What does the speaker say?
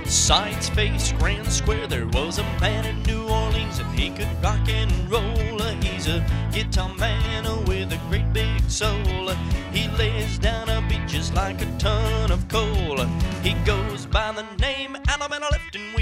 Sides face, grand square, there was a man in New Orleans, and he could rock and roll. He's a guitar man with a great big soul. He lays down a beat just like a ton of coal. He goes by the name Alabama Liftin'